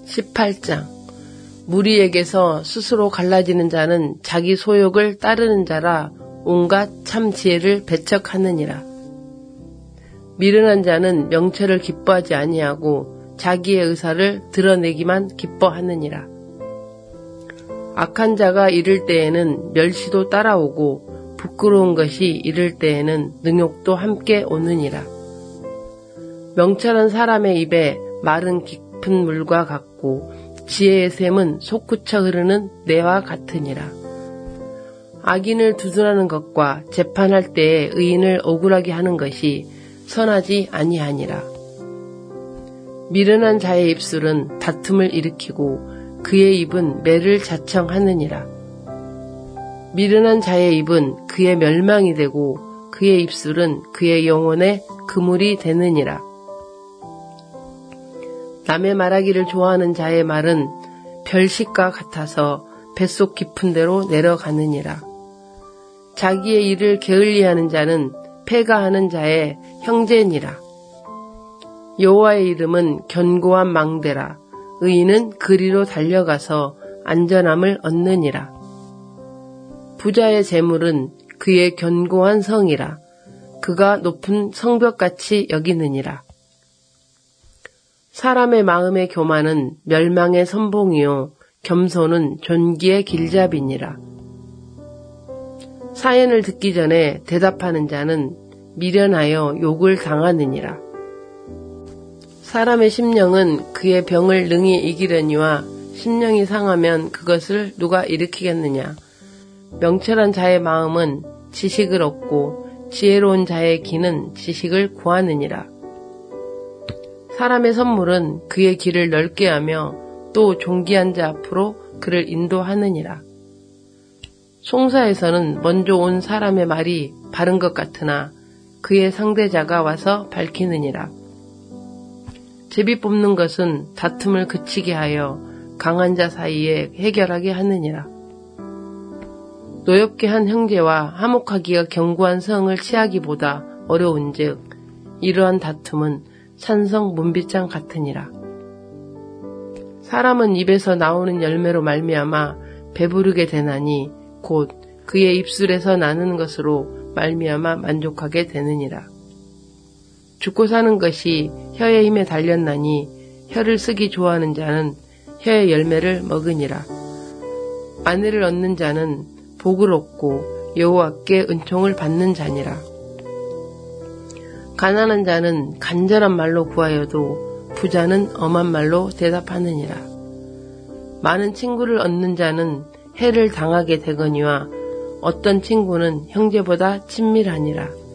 18장 무리에게서 스스로 갈라지는 자는 자기 소욕을 따르는 자라 온갖 참 지혜를 배척하느니라. 미련한 자는 명철을 기뻐하지 아니하고 자기의 의사를 드러내기만 기뻐하느니라. 악한 자가 이를 때에는 멸시도 따라오고 부끄러운 것이 이를 때에는 능욕도 함께 오느니라. 명철한 사람의 입에 말은 깊은 물과 같고 지혜의 샘은 솟구쳐 흐르는 내와 같으니라. 악인을 두둔하는 것과 재판할 때에 의인을 억울하게 하는 것이 선하지 아니하니라. 미련한 자의 입술은 다툼을 일으키고 그의 입은 매를 자청하느니라. 미련한 자의 입은 그의 멸망이 되고 그의 입술은 그의 영혼의 그물이 되느니라. 남의 말하기를 좋아하는 자의 말은 별식과 같아서 뱃속 깊은 데로 내려가느니라. 자기의 일을 게을리하는 자는 패가하는 자의 형제니라. 여호와의 이름은 견고한 망대라. 의인은 그리로 달려가서 안전함을 얻느니라. 부자의 재물은 그의 견고한 성이라. 그가 높은 성벽같이 여기느니라. 사람의 마음의 교만은 멸망의 선봉이요 겸손은 존귀의 길잡이니라. 사연을 듣기 전에 대답하는 자는 미련하여 욕을 당하느니라. 사람의 심령은 그의 병을 능히 이기려니와 심령이 상하면 그것을 누가 일으키겠느냐. 명철한 자의 마음은 지식을 얻고 지혜로운 자의 귀는 지식을 구하느니라. 사람의 선물은 그의 길을 넓게 하며 또 존귀한 자 앞으로 그를 인도하느니라. 송사에서는 먼저 온 사람의 말이 바른 것 같으나 그의 상대자가 와서 밝히느니라. 제비 뽑는 것은 다툼을 그치게 하여 강한 자 사이에 해결하게 하느니라. 노엽게 한 형제와 화목하기가 견고한 성을 취하기보다 어려운즉 이러한 다툼은 산성 문빗장 같으니라. 사람은 입에서 나오는 열매로 말미암아 배부르게 되나니 곧 그의 입술에서 나는 것으로 말미암아 만족하게 되느니라. 죽고 사는 것이 혀의 힘에 달렸나니 혀를 쓰기 좋아하는 자는 혀의 열매를 먹으니라. 아내를 얻는 자는 복을 얻고 여호와께 은총을 받는 자니라. 가난한 자는 간절한 말로 구하여도 부자는 엄한 말로 대답하느니라. 많은 친구를 얻는 자는 해를 당하게 되거니와 어떤 친구는 형제보다 친밀하니라.